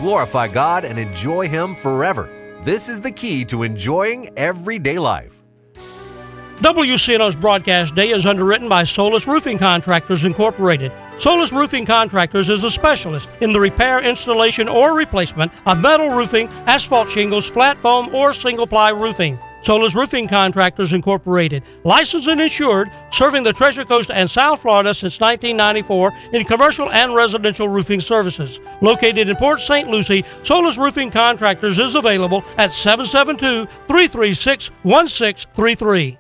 glorify God and enjoy Him forever. This is the key to enjoying everyday life. WCNO's broadcast day is underwritten by Solus Roofing Contractors Incorporated. Solus Roofing Contractors is a specialist in the repair, installation, or replacement of metal roofing, asphalt shingles, flat foam, or single-ply roofing. Solus Roofing Contractors Incorporated, licensed and insured, serving the Treasure Coast and South Florida since 1994 in commercial and residential roofing services. Located in Port St. Lucie, Solus Roofing Contractors is available at 772-336-1633.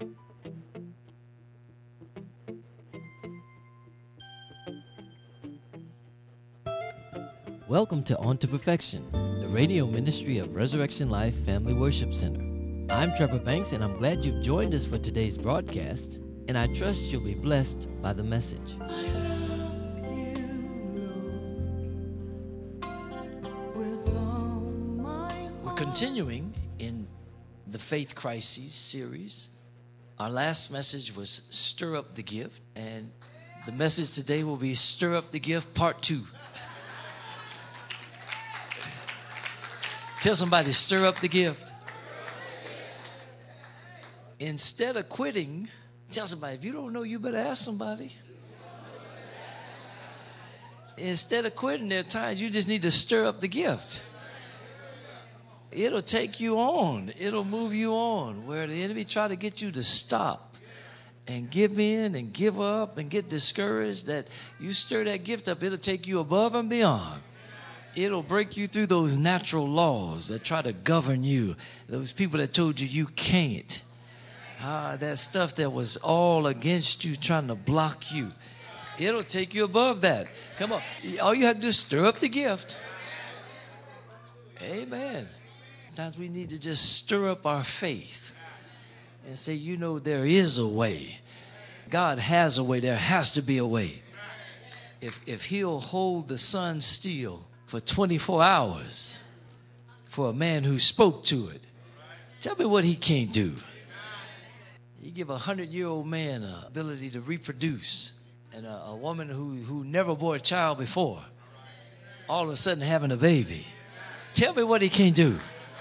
Welcome to On to Perfection, the radio ministry of Resurrection Life Family Worship Center. I'm Trevor Banks, and I'm glad you've joined us for today's broadcast, and I trust you'll be blessed by the message. We're continuing in the Faith Crises series. Our last message was Stir Up the Gift, and the message today will be Stir Up the Gift Part 2. Tell somebody, stir up the gift. Instead of quitting, tell somebody, if you don't know, you better ask somebody. Instead of quitting, there are times you just need to stir up the gift. It'll take you on. It'll move you on. Where the enemy try to get you to stop and give in and give up and get discouraged, that you stir that gift up, it'll take you above and beyond. It'll break you through those natural laws that try to govern you. Those people that told you you can't. That stuff that was all against you, trying to block you. It'll take you above that. Come on. All you have to do is stir up the gift. Amen. Sometimes we need to just stir up our faith and say, you know, there is a way. God has a way. There has to be a way. If He'll hold the sun still for 24 hours for a man who spoke to it, tell me what He can't do. He give a 100-year-old man the ability to reproduce, and a woman who never bore a child before, all of a sudden having a baby. Tell me what He can't do.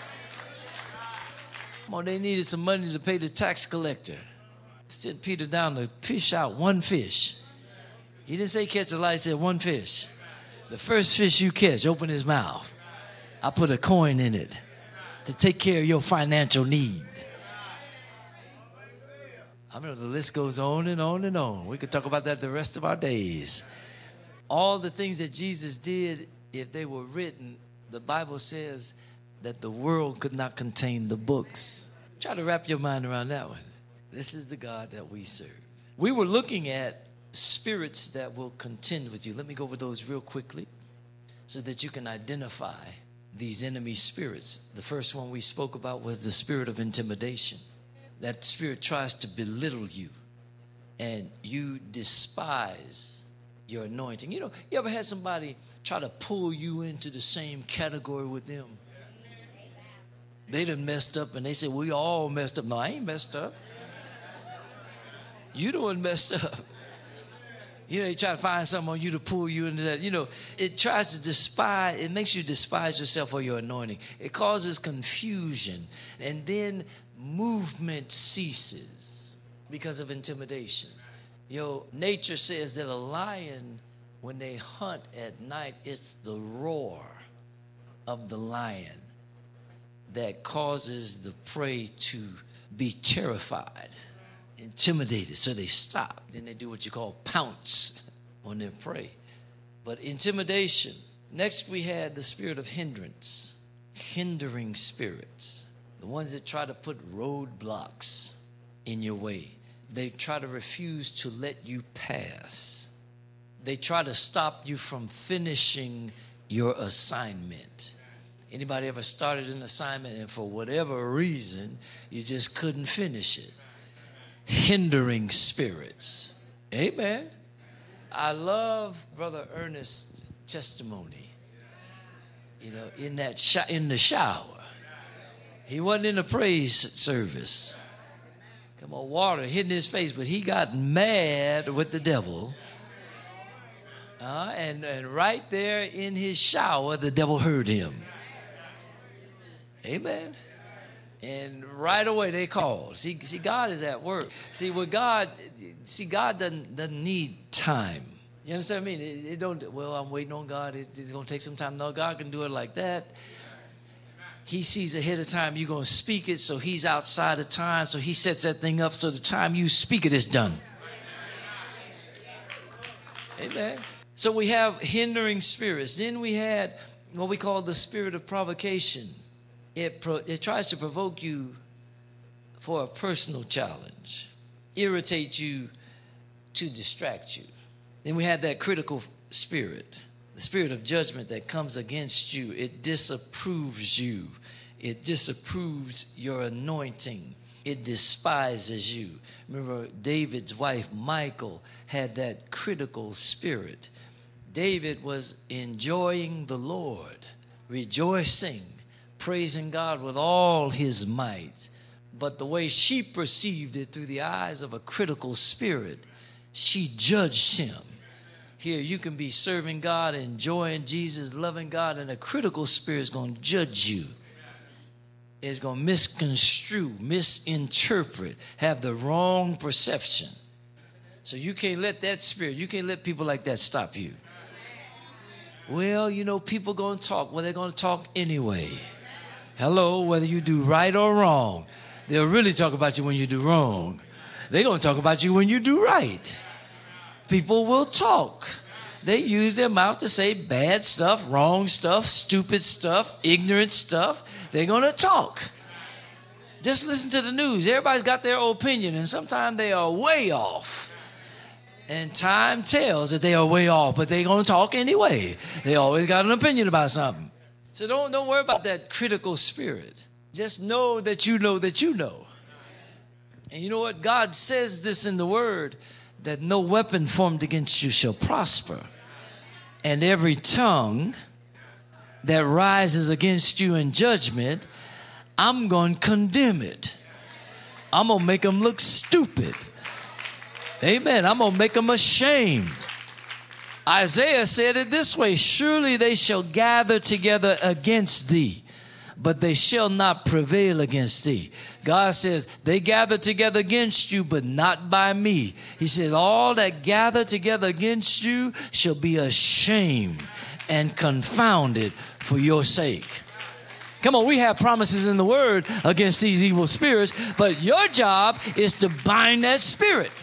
Come on, they needed some money to pay the tax collector. Sent Peter down to fish out one fish. He didn't say catch a lot, he said one fish. The first fish you catch, open his mouth. I put a coin in it to take care of your financial need. I mean, the list goes on and on and on. We could talk about that the rest of our days. All the things that Jesus did, if they were written, the Bible says that the world could not contain the books. Try to wrap your mind around that one. This is the God that we serve. We were looking at spirits that will contend with you. Let me go over those real quickly so that you can identify these enemy spirits. The first one we spoke about was the spirit of intimidation. That spirit tries to belittle you, and you despise your anointing. You know, you ever had somebody try to pull you into the same category with them? They done messed up, and they say, we all messed up. No, I ain't messed up. You done messed up. You know, they try to find something on you to pull you into that. You know, it tries to despise, it makes you despise yourself or your anointing. It causes confusion. And then movement ceases because of intimidation. Nature says that a lion, when they hunt at night, it's the roar of the lion that causes the prey to be terrified, intimidated, so they stop. Then they do what you call pounce on their prey. But intimidation. Next, we had the spirit of hindrance, hindering spirits, the ones that try to put roadblocks in your way. They try to refuse to let you pass. They try to stop you from finishing your assignment. Anybody ever started an assignment and for whatever reason, you just couldn't finish it? Hindering spirits. Amen. I love Brother Ernest's testimony. In the shower. He wasn't in a praise service. Come on, water hitting his face, but he got mad with the devil And right there in his shower, the devil heard him. Amen. And right away they called. See, God is at work. See, with God, God doesn't need time. You understand what I mean? It don't. Well, I'm waiting on God. It's going to take some time. No, God can do it like that. He sees ahead of time you're going to speak it, so he's outside of time. So he sets that thing up so the time you speak it is done. Amen. So we have hindering spirits. Then we had what we call the spirit of provocation. It tries to provoke you for a personal challenge, irritate you to distract you. Then we had that critical spirit, the spirit of judgment that comes against you. It disapproves you. It disapproves your anointing. It despises you. Remember, David's wife, Michal, had that critical spirit. David was enjoying the Lord, rejoicing, praising God with all his might. But the way she perceived it through the eyes of a critical spirit, she judged him. Here, you can be serving God, enjoying Jesus, loving God, and a critical spirit is going to judge you. It's going to misconstrue, misinterpret, have the wrong perception. So you can't let that spirit, you can't let people like that stop you. Well, you know, people going to talk. Well, they're going to talk anyway. Hello, whether you do right or wrong. They'll really talk about you when you do wrong. They're going to talk about you when you do right. People will talk. They use their mouth to say bad stuff, wrong stuff, stupid stuff, ignorant stuff. They're going to talk. Just listen to the news. Everybody's got their opinion, and sometimes they are way off. And time tells that they are way off, but they're going to talk anyway. They always got an opinion about something. So don't worry about that critical spirit. Just know that you know that you know. And you know what? God says this in the Word, that no weapon formed against you shall prosper. And every tongue that rises against you in judgment, I'm going to condemn it. I'm going to make them look stupid. Amen. I'm going to make them ashamed. Isaiah said it this way: surely they shall gather together against thee, but they shall not prevail against thee. God says they gather together against you, but not by me. He says all that gather together against you shall be ashamed and confounded for your sake. Come on, we have promises in the Word against these evil spirits, but your job is to bind that spirit.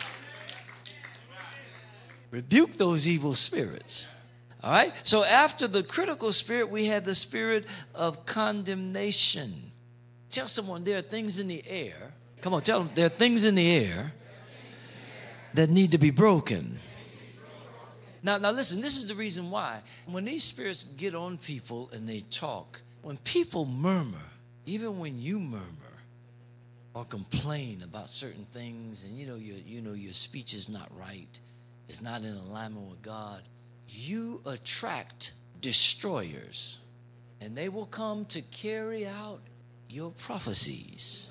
Rebuke those evil spirits. All right? So after the critical spirit, we had the spirit of condemnation. Tell someone there are things in the air. Come on, tell them there are things in the air that need to be broken. Now listen, this is the reason why. When these spirits get on people and they talk, when people murmur, even when you murmur or complain about certain things, and your speech is not right, it's not in alignment with God, you attract destroyers, and they will come to carry out your prophecies.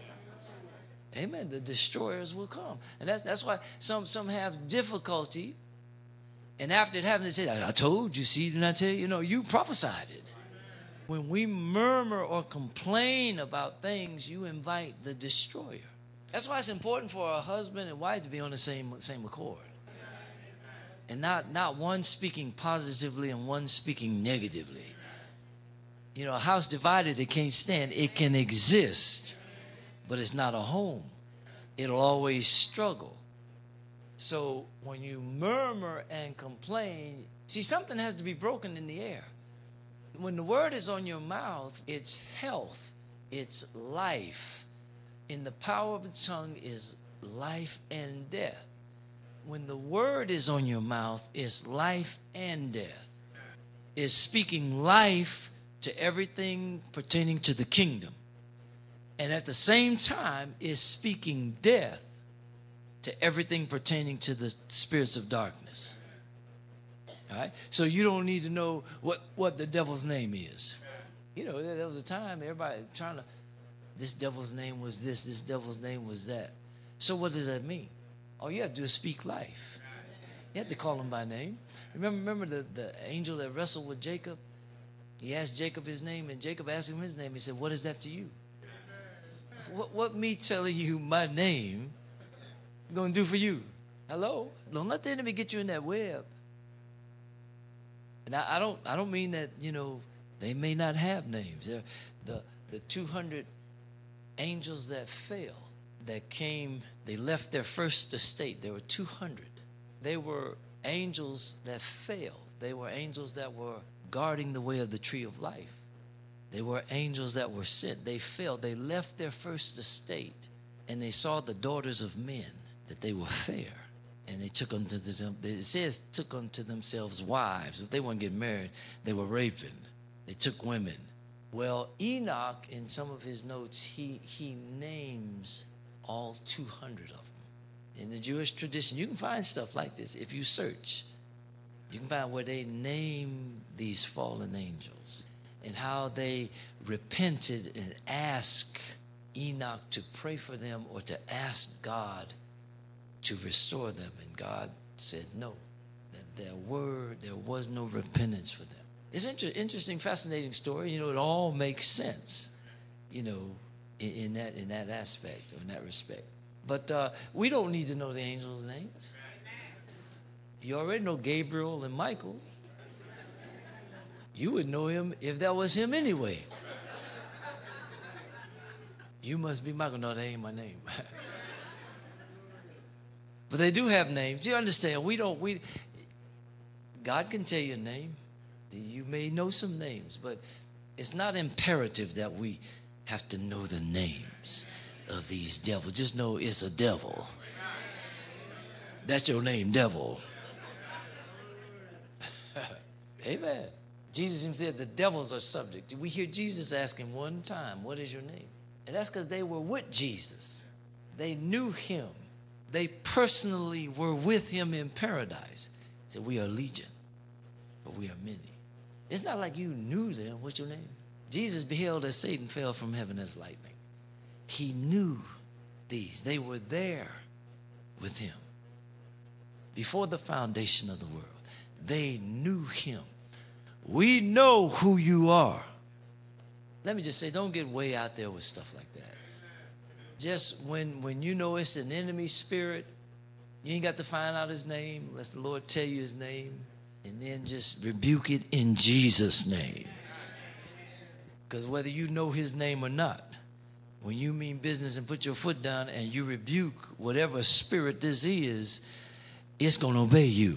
Amen. The destroyers will come. And that's why some have difficulty. And after it happens, they say, I told you, see, didn't I tell you? You prophesied it. When we murmur or complain about things, you invite the destroyer. That's why it's important for a husband and wife to be on the same accord. And not one speaking positively and one speaking negatively. A house divided, it can't stand. It can exist, but it's not a home. It'll always struggle. So when you murmur and complain, see, something has to be broken in the air. When the word is on your mouth, it's health, it's life. In the power of the tongue is life and death. When the word is on your mouth, it's life and death. It's speaking life to everything pertaining to the kingdom. And at the same time, is speaking death to everything pertaining to the spirits of darkness. All right? So you don't need to know what the devil's name is. There was a time everybody trying to, this devil's name was this devil's name was that. So what does that mean? All you have to do is speak life. You have to call him by name. Remember the angel that wrestled with Jacob? He asked Jacob his name, and Jacob asked him his name. He said, what is that to you? What me telling you my name going to do for you? Hello? Don't let the enemy get you in that web. And I don't mean that, they may not have names. The 200 angels that fell, that came, they left their first estate. There were 200. They were angels that failed. They were angels that were guarding the way of the tree of life. They were angels that were sent. They failed. They left their first estate, and they saw the daughters of men, that they were fair. And they took unto them, it says, took unto themselves wives. If they weren't getting married, they were raping. They took women. Well, Enoch, in some of his notes, he names all 200 of them. In the Jewish tradition, you can find stuff like this. If you search, you can find where they name these fallen angels and how they repented and asked Enoch to pray for them or to ask God to restore them. And God said no, that there was no repentance for them. It's an interesting, fascinating story. It all makes sense, in that aspect or in that respect. But we don't need to know the angels' names. You already know Gabriel and Michael. You would know him if that was him anyway. You must be Michael. No, that ain't my name. But they do have names. You understand? God can tell you a name. You may know some names, but it's not imperative that we have to know the names of these devils. Just know it's a devil. That's your name, devil. Amen. Jesus himself said the devils are subject. We hear Jesus ask him one time, what is your name? And that's because they were with Jesus. They knew him. They personally were with him in paradise. He said, we are legion, but we are many. It's not like you knew them. What's your name? Jesus beheld as Satan fell from heaven as lightning. He knew these. They were there with him. Before the foundation of the world, they knew him. We know who you are. Let me just say, don't get way out there with stuff like that. Just when you know it's an enemy spirit, you ain't got to find out his name unless the Lord tell you his name. And then just rebuke it in Jesus' name. Because whether you know his name or not, when you mean business and put your foot down and you rebuke whatever spirit this is, it's going to obey you.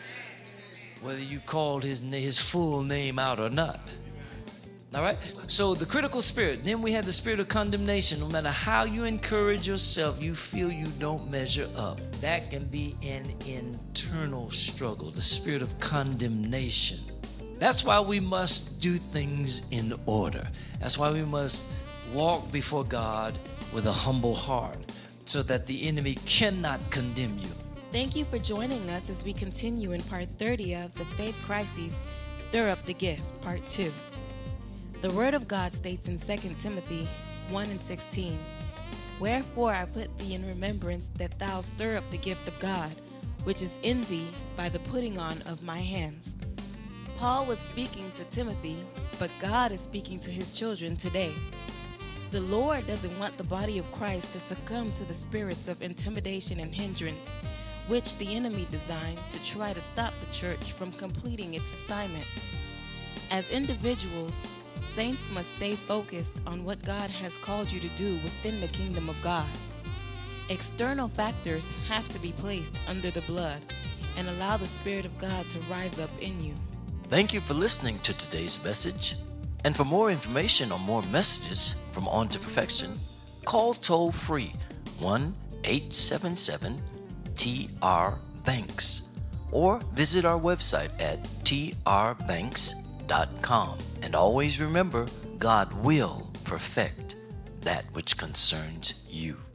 Whether you called his full name out or not. All right? So the critical spirit. Then we have the spirit of condemnation. No matter how you encourage yourself, you feel you don't measure up. That can be an internal struggle. The spirit of condemnation. That's why we must do things in order. That's why we must walk before God with a humble heart so that the enemy cannot condemn you. Thank you for joining us as we continue in part 30 of The Faith Crises, Stir Up the Gift, part 2. The Word of God states in 2 Timothy 1:16, Wherefore I put thee in remembrance that thou stir up the gift of God, which is in thee by the putting on of my hands. Paul was speaking to Timothy, but God is speaking to his children today. The Lord doesn't want the body of Christ to succumb to the spirits of intimidation and hindrance, which the enemy designed to try to stop the church from completing its assignment. As individuals, saints must stay focused on what God has called you to do within the kingdom of God. External factors have to be placed under the blood and allow the Spirit of God to rise up in you. Thank you for listening to today's message. And for more information or more messages from On to Perfection, call toll free 1-877-TR-BANKS or visit our website at trbanks.com. And always remember, God will perfect that which concerns you.